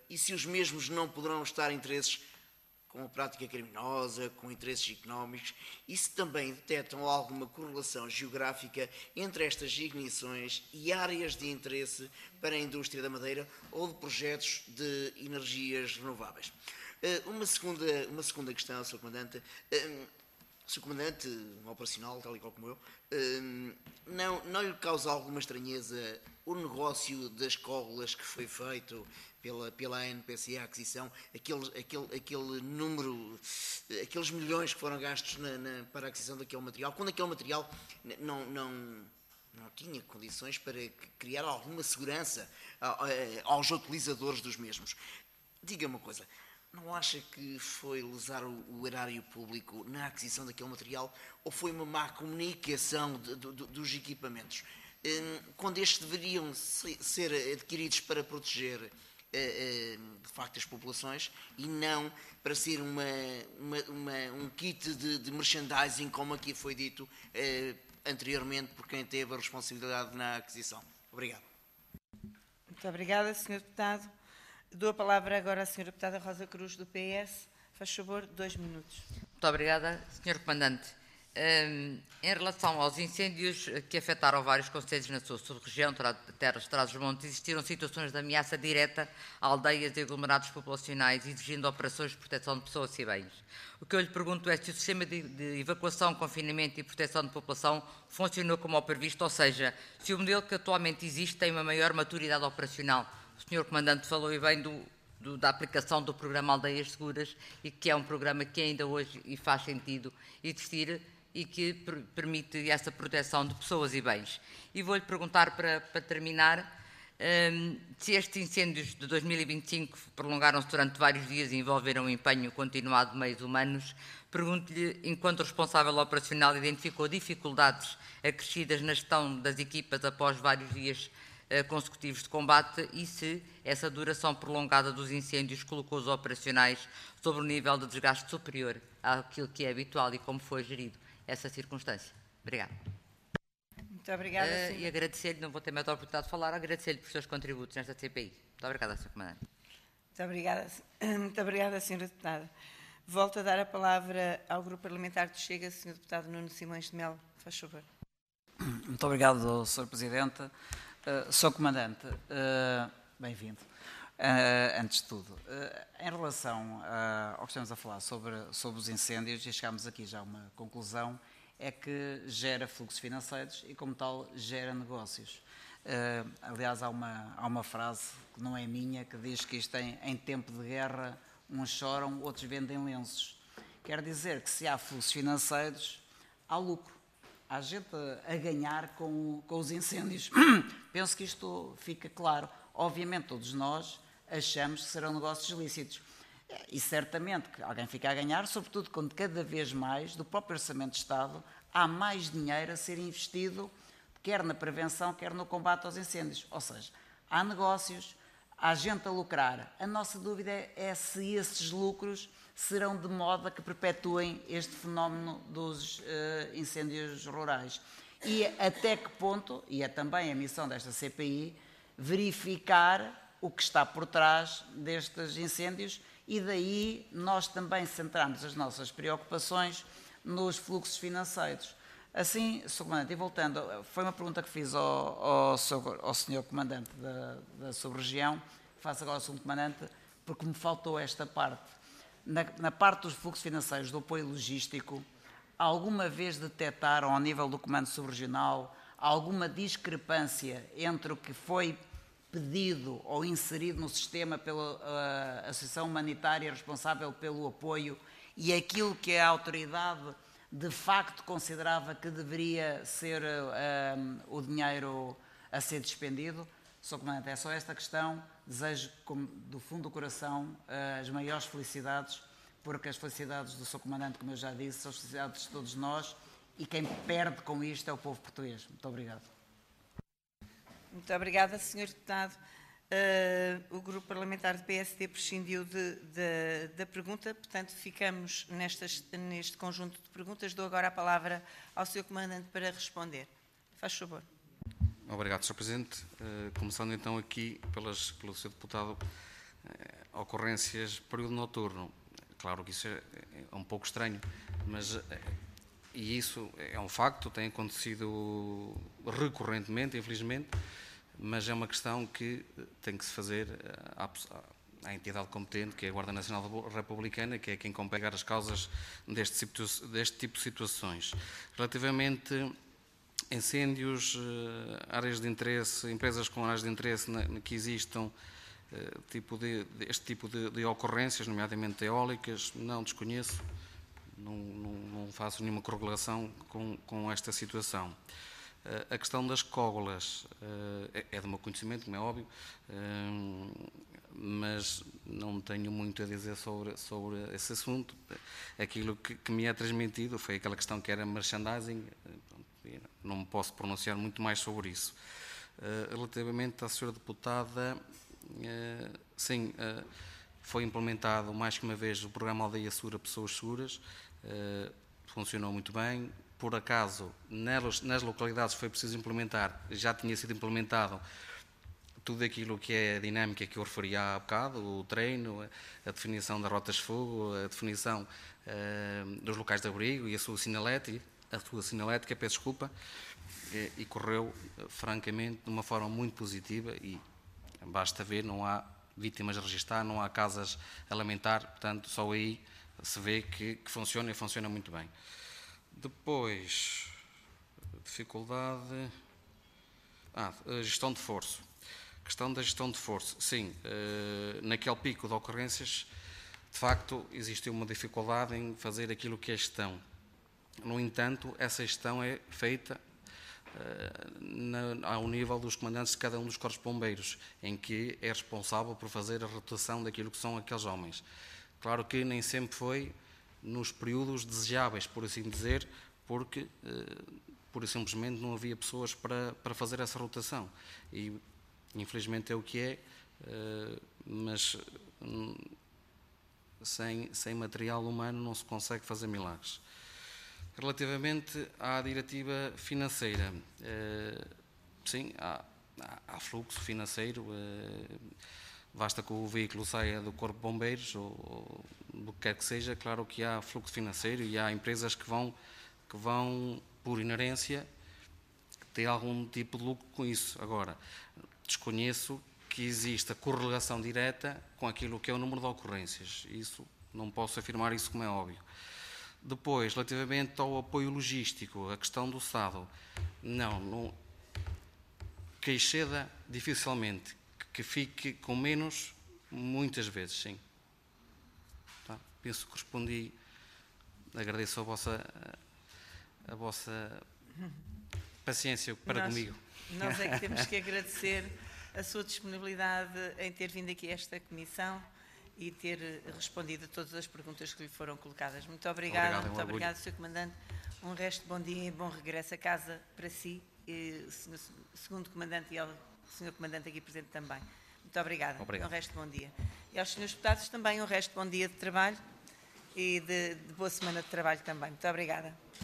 e se os mesmos não poderão estar interesses com a prática criminosa, com interesses económicos, e se também detectam alguma correlação geográfica entre estas ignições e áreas de interesse para a indústria da madeira ou de projetos de energias renováveis. Uma segunda, uma segunda questão, senhor Comandante. O senhor Comandante, um operacional, tal e qual como eu, não, não lhe causa alguma estranheza o negócio das cóbulas que foi feito pela, pela A N P C, a aquisição, aquele, aquele, aquele número, aqueles milhões que foram gastos na, na, para a aquisição daquele material, quando aquele material não, não, não tinha condições para criar alguma segurança aos utilizadores dos mesmos? Diga-me uma coisa. Não acha que foi lesar o, o erário público na aquisição daquele material ou foi uma má comunicação de, de, de, dos equipamentos? Quando estes deveriam ser adquiridos para proteger de facto as populações e não para ser uma, uma, uma, um kit de, de merchandising, como aqui foi dito anteriormente por quem teve a responsabilidade na aquisição. Obrigado. Muito obrigada, senhor Deputado. Dou a palavra agora à senhora Deputada Rosa Cruz, do P S. Faz favor, dois minutos. Muito obrigada, senhor Comandante. Um, em relação aos incêndios que afetaram vários concelhos na sua sub-região, Terras de Trás-os-Montes, existiram situações de ameaça direta a aldeias e aglomerados populacionais, exigindo operações de proteção de pessoas e bens. O que eu lhe pergunto é se o sistema de, de evacuação, confinamento e proteção de população funcionou como ao previsto, ou seja, se o modelo que atualmente existe tem uma maior maturidade operacional. O senhor Comandante falou e bem do, do, da aplicação do programa Aldeias Seguras, e que é um programa que ainda hoje e faz sentido existir e que per, permite essa proteção de pessoas e bens. E vou-lhe perguntar, para, para terminar, um, se estes incêndios de dois mil e vinte e cinco prolongaram-se durante vários dias e envolveram um empenho continuado de meios humanos. Pergunto-lhe, enquanto responsável operacional, identificou dificuldades acrescidas na gestão das equipas após vários dias consecutivos de combate, e se essa duração prolongada dos incêndios colocou os operacionais sobre um nível de desgaste superior àquilo que é habitual e como foi gerido essa circunstância. Obrigada. Muito obrigada, uh, E agradecer-lhe, não vou ter mais a oportunidade de falar, agradecer-lhe por seus contributos nesta C P I. Muito obrigada, senhor Comandante. Muito obrigada, muito obrigada, senhora Deputada. Volto a dar a palavra ao Grupo Parlamentar do Chega, senhor Deputado Nuno Simões de Melo. Faz favor. Muito obrigado, senhor Presidente. Uh, senhor Comandante, uh, bem-vindo. Uh, antes de tudo, uh, em relação uh, ao que estamos a falar sobre, sobre os incêndios, e chegámos aqui já a uma conclusão, é que gera fluxos financeiros e, como tal, gera negócios. Uh, aliás, há uma, há uma frase, que não é minha, que diz que isto em, em tempo de guerra, uns choram, outros vendem lenços. Quer dizer que se há fluxos financeiros, há lucro. Há gente a ganhar com, com os incêndios. Penso que isto fica claro. Obviamente, todos nós achamos que serão negócios lícitos. E certamente que alguém fica a ganhar, sobretudo quando cada vez mais, do próprio Orçamento de Estado, há mais dinheiro a ser investido, quer na prevenção, quer no combate aos incêndios. Ou seja, há negócios, há gente a lucrar. A nossa dúvida é se esses lucros serão de modo a que perpetuem este fenómeno dos uh, incêndios rurais. E até que ponto, e é também a missão desta C P I, verificar o que está por trás destes incêndios, e daí nós também centramos as nossas preocupações nos fluxos financeiros. Assim, senhor Comandante, e voltando, foi uma pergunta que fiz ao, ao, ao senhor Comandante da, da sub-região, faço agora ao senhor Comandante, porque me faltou esta parte. Na, na parte dos fluxos financeiros do apoio logístico, alguma vez detectaram, ao nível do Comando Subregional, alguma discrepância entre o que foi pedido ou inserido no sistema pela uh, Associação Humanitária responsável pelo apoio e aquilo que a autoridade de facto considerava que deveria ser uh, um, o dinheiro a ser despendido? senhor Comandante, é só esta questão. Desejo, como, do fundo do coração, as maiores felicidades, porque as felicidades do senhor Comandante, como eu já disse, são as felicidades de todos nós, e quem perde com isto é o povo português. Muito obrigado. Muito obrigada, senhor Deputado. Uh, o Grupo Parlamentar do P S D prescindiu de, de, da pergunta, portanto, ficamos nestas, neste conjunto de perguntas. Dou agora a palavra ao senhor Comandante para responder. Faz favor. Obrigado, senhor Presidente. Uh, começando então aqui pelas, pelo senhor Deputado ocorrências período noturno. Claro que isso é, é um pouco estranho, mas e isso é um facto, tem acontecido recorrentemente, infelizmente, mas é uma questão que tem que se fazer à, à entidade competente, que é a Guarda Nacional Republicana, que é quem compete as causas deste tipo, deste tipo de situações. Relativamente a incêndios, áreas de interesse, empresas com áreas de interesse na, que existam tipo de, este tipo de, de ocorrências, nomeadamente eólicas, não desconheço, não, não, não faço nenhuma correlação com, com esta situação. A questão das cógulas é, é do meu conhecimento, como é óbvio, mas não tenho muito a dizer sobre, sobre esse assunto. Aquilo que, que me é transmitido foi aquela questão que era merchandising, não me posso pronunciar muito mais sobre isso. Relativamente à senhora deputada, sim, foi implementado mais que uma vez o programa Aldeia Segura Pessoas Seguras, funcionou muito bem. Por acaso, nas localidades foi preciso implementar, já tinha sido implementado tudo aquilo que é a dinâmica que eu referi há bocado, o treino, a definição das rotas de fogo, a definição uh, dos locais de abrigo e a sua sinalética, a sua sinalética, peço desculpa, e, e correu, uh, francamente, de uma forma muito positiva e basta ver, não há vítimas a registrar, não há casas a lamentar, portanto, só aí se vê que, que funciona e funciona muito bem. Depois, dificuldade... Ah, a gestão de forço. Questão da gestão de forço. Sim, naquele pico de ocorrências, de facto, existe uma dificuldade em fazer aquilo que é gestão. No entanto, essa gestão é feita na, ao nível dos comandantes de cada um dos corpos de bombeiros, em que é responsável por fazer a rotação daquilo que são aqueles homens. Claro que nem sempre foi nos períodos desejáveis, por assim dizer, porque, pura e simplesmente, não havia pessoas para, para fazer essa rotação. E, infelizmente, é o que é, mas sem, sem material humano não se consegue fazer milagres. Relativamente à diretiva financeira, sim, há, há fluxo financeiro, basta que o veículo saia do Corpo de Bombeiros ou do que quer que seja, claro que há fluxo financeiro e há empresas que vão, que vão por inerência, ter algum tipo de lucro com isso. Agora, desconheço que exista correlação direta com aquilo que é o número de ocorrências. Isso, não posso afirmar isso como é óbvio. Depois, relativamente ao apoio logístico, a questão do Estado, não, não que exceda dificilmente, que fique com menos, muitas vezes, sim. Tá? Penso que respondi, agradeço a vossa, a vossa paciência para nós, comigo. Nós é que temos que agradecer a sua disponibilidade em ter vindo aqui a esta comissão e ter respondido a todas as perguntas que lhe foram colocadas. Muito obrigada, obrigado, muito obrigado, senhor Comandante. Um resto de bom dia e bom regresso a casa para si, e senhor segundo Comandante e ao senhor Comandante aqui presente também. Muito obrigada. Obrigado. Um resto de bom dia. E aos senhores deputados também um resto de bom dia de trabalho e de, de boa semana de trabalho também. Muito obrigada.